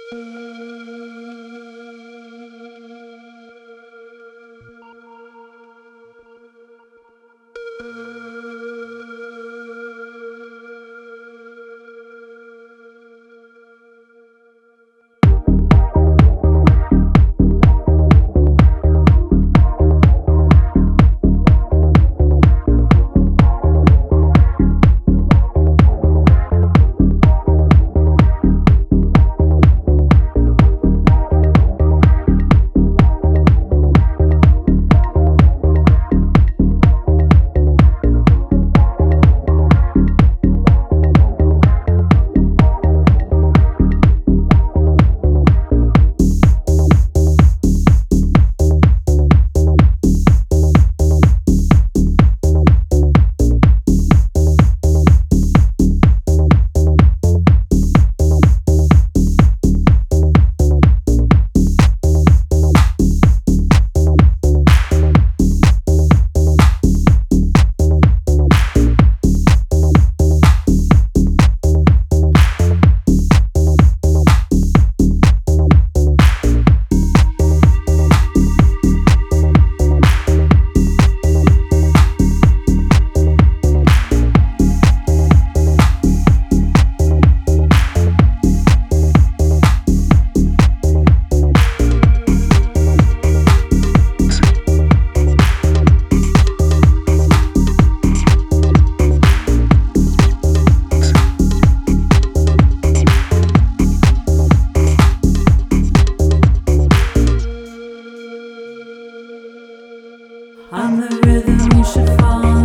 I'm the rhythm you should follow.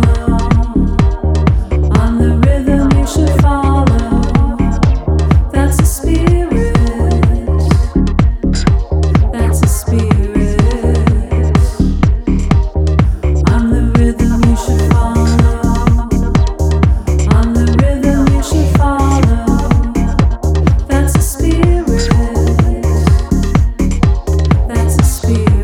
I'm the rhythm you should follow. That's a spirit. That's a spirit. I'm the rhythm you should follow. I'm the rhythm you should follow. That's a spirit. That's a spirit.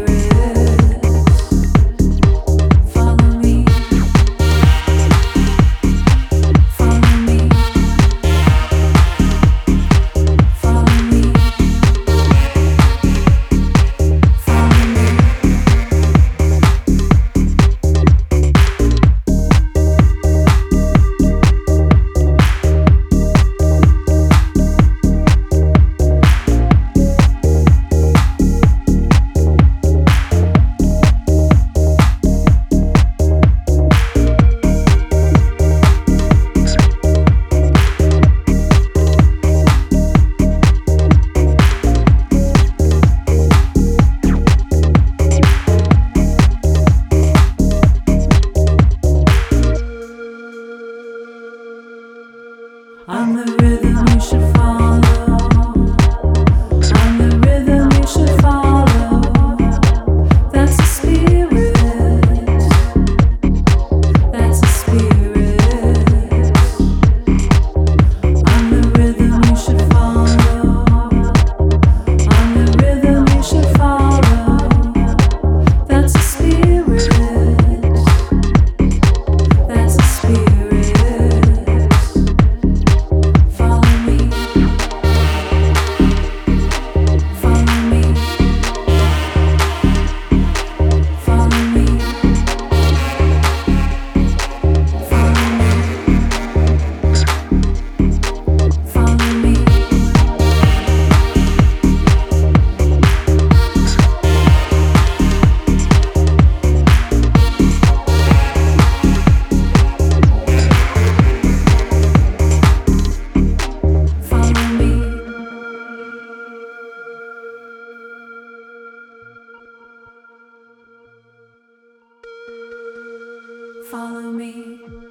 I'm the rhythm you should follow. I'm the rhythm you should follow. That's a spirit. That's a spirit. I'm the rhythm you should follow. I'm the rhythm you should follow. That's a spirit. That's a spirit. Follow me.